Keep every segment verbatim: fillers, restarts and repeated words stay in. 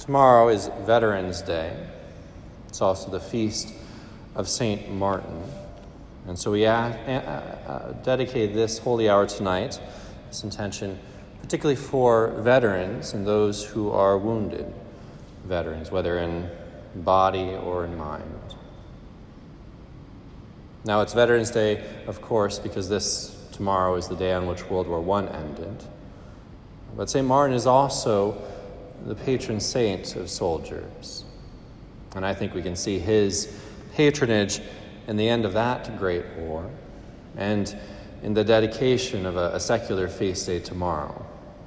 Tomorrow is Veterans Day. It's also the feast of Saint Martin. And so we uh, uh, dedicate this holy hour tonight, this intention, particularly for veterans and those who are wounded veterans, whether in body or in mind. Now, it's Veterans Day, of course, because this tomorrow is the day on which World War One ended. But Saint Martin is also the patron saint of soldiers. And I think we can see his patronage in the end of that great war and in the dedication of a, a secular feast day tomorrow.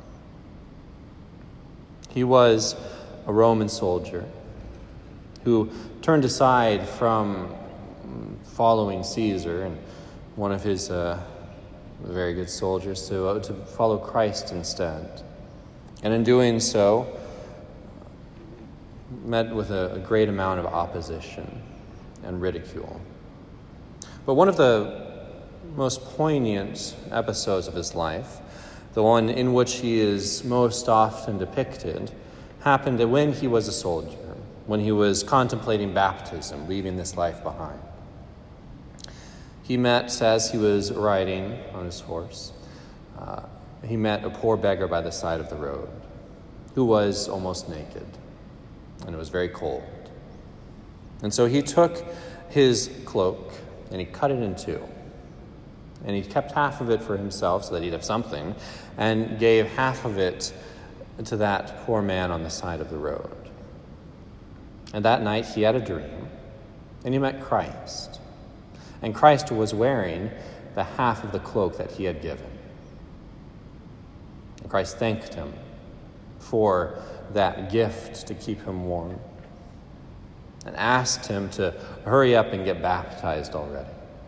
He was a Roman soldier who turned aside from following Caesar and one of his uh, very good soldiers to, uh, to follow Christ instead. And in doing so, met with a, a great amount of opposition and ridicule. But one of the most poignant episodes of his life, the one in which he is most often depicted, happened when he was a soldier, when he was contemplating baptism, leaving this life behind. He met, as he was riding on his horse, uh, he met a poor beggar by the side of the road who was almost naked, and it was very cold. And so he took his cloak and he cut it in two. And he kept half of it for himself so that he'd have something, and gave half of it to that poor man on the side of the road. And that night he had a dream, and he met Christ. And Christ was wearing the half of the cloak that he had given. And Christ thanked him for that gift to keep him warm, and asked him to hurry up and get baptized already.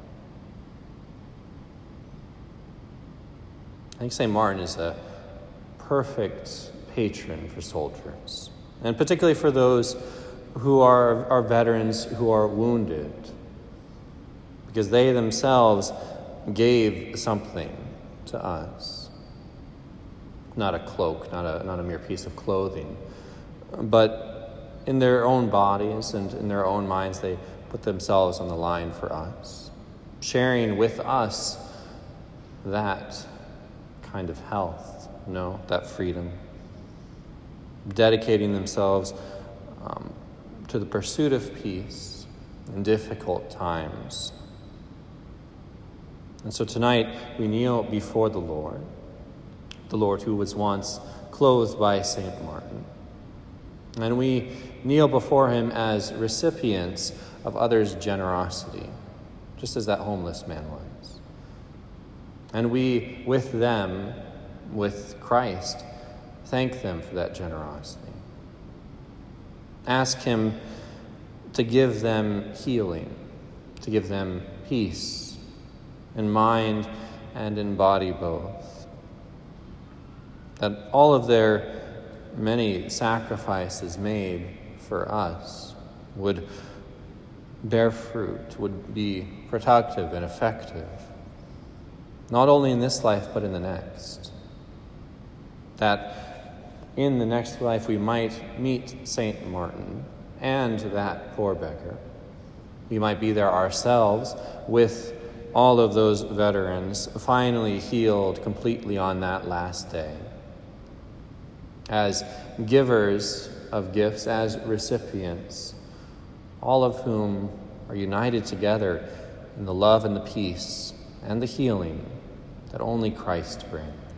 I think Saint Martin is a perfect patron for soldiers, and particularly for those who are, are veterans who are wounded, because they themselves gave something to us. Not a cloak, not a, not a mere piece of clothing, but in their own bodies and in their own minds, they put themselves on the line for us, sharing with us that kind of health, you know, that freedom, dedicating themselves um, to the pursuit of peace in difficult times. And so tonight we kneel before the Lord, the Lord who was once clothed by Saint Martin. And we kneel before him as recipients of others' generosity, just as that homeless man was. And we, with them, with Christ, thank them for that generosity. Ask him to give them healing, to give them peace in mind and in body both. That all of their many sacrifices made for us would bear fruit, would be productive and effective, not only in this life, but in the next. That in the next life we might meet Saint Martin and that poor beggar. We might be there ourselves with all of those veterans finally healed completely on that last day, as givers of gifts, as recipients, all of whom are united together in the love and the peace and the healing that only Christ brings.